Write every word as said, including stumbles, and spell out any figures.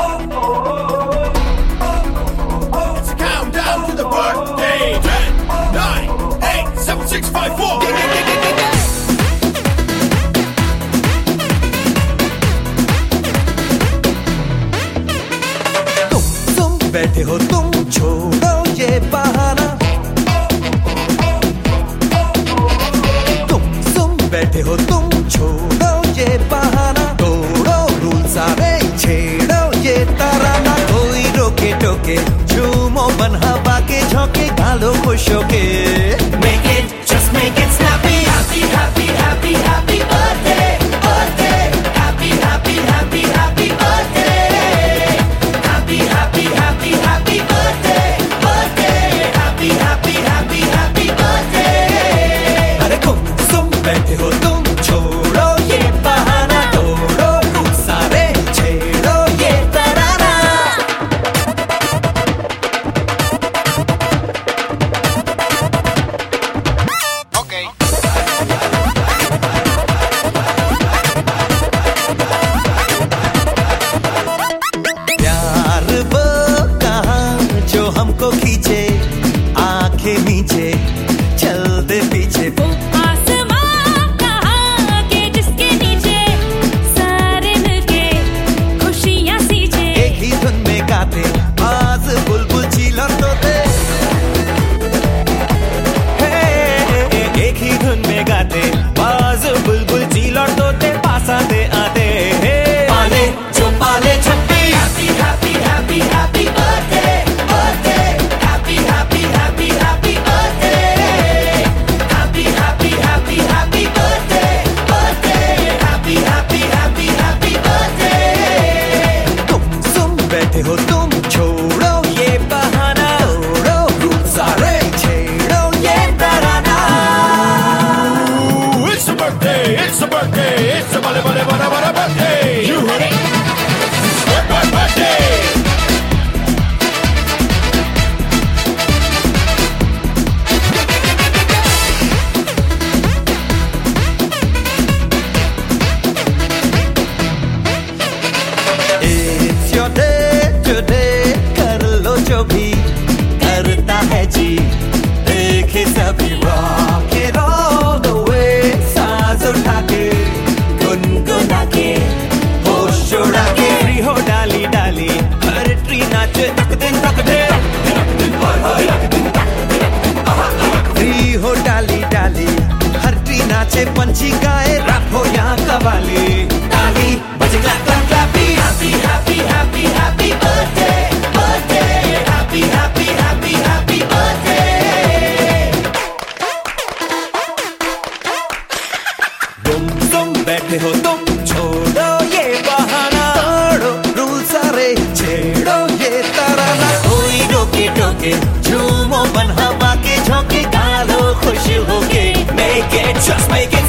It's a countdown to the birthday. Ten, nine, eight, seven, six, five, four. तुम तुम बैठे हो, तुम छोड़ो ये बहाना। तुम तुम बैठे हो, तुम छोड़ो ये बहाना। तोड़ो रूल सारे, छेड़ो ये तराना। कोई रोके टोके, झूमो बन हवा के झोंके, गालो खुश होके। Make it, just make it snappy. Happy, happy, happy, happy birthday, birthday. Happy, happy, happy, happy birthday. Happy, happy, happy, happy birthday, birthday. Happy, happy, happy, happy birthday. अरे तुम तुम बैठे हो, तुम छोड़ो ये बहाना। तोड़ो रूल सारे, छेड़ो ये तराना। Okay. प्यार वो कहाँ जो हमको खींचे, आंखें नीचे चलते पीछे। आसमां कहाँ के जिसके नीचे सारे मिलके खुशियाँ सींचे। एक ही धुन में गाते बाज बुलबुल चील और तोते। हे, एक ही धुन में गाते बाज बुलबुल चील और तोते। पास आते आते हे पाले जो पाले छप्पी। Happy, happy, happy, happy birthday, birthday. Happy, happy, happy, happy birthday. Happy, happy, happy, happy birthday, birthday. Happy, happy, happy, happy birthday. तुम तुम बैठे हो, तुम छोड़ो ये बहाना। तोड़ो रूल सारे, छेड़ो ये तराना। Ooh, it's a birthday, it's a birthday, it's a bale bale bale bale birthday. You heard it. Bir- Birthday. It's your day today, कर लो जो भी करता है जी। देखे सभी rock it all the way, सांस उठा के गुनगुना के होश उड़ा के। फ्री हो डाली डाली, हर ट्री नाचे तक दिन तक दे। फ्री हो डाली डाली, हर ट्री नाचे पंछी गाए, रैप हो या कवाली। ताली बजे क्लैप क्लैप क्लैपी। Happy, happy, happy, happy birthday, birthday. Happy, happy, happy, happy birthday. तुम तुम बैठे हो, तुम छोड़ो ये बहाना। तोड़ो रूल सारे, छेड़ो ये तराना। कोई रोके टोके, झूमो बन हवा के झोंके, गालो खुश होके। Make it, just make it